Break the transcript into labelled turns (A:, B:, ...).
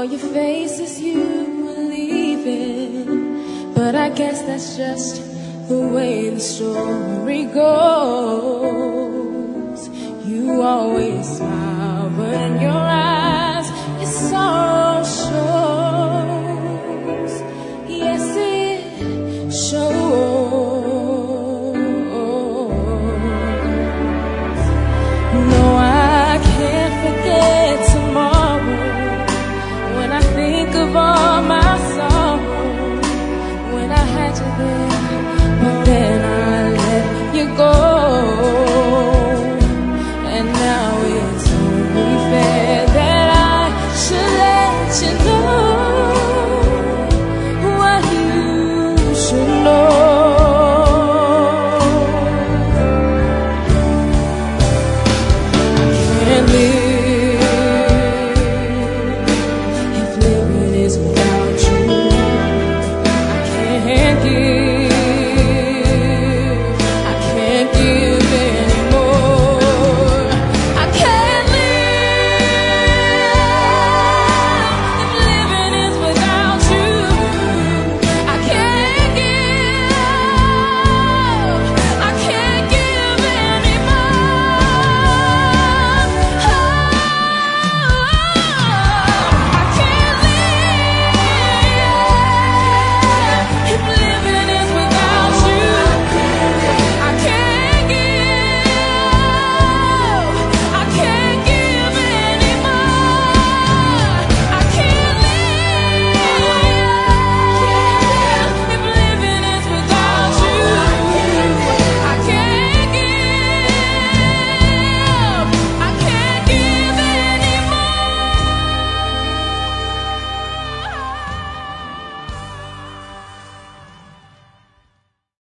A: your faces you were leaving, but I guess that's just the way the story goes. You always smile, but in your eyes your sorrow shows. Yes, it shows. No, I can't forget tomorrow when I think of all my sorrow, when I had you there, but then I let you go. And now it's only fair that I should let you know what you should know. I can't live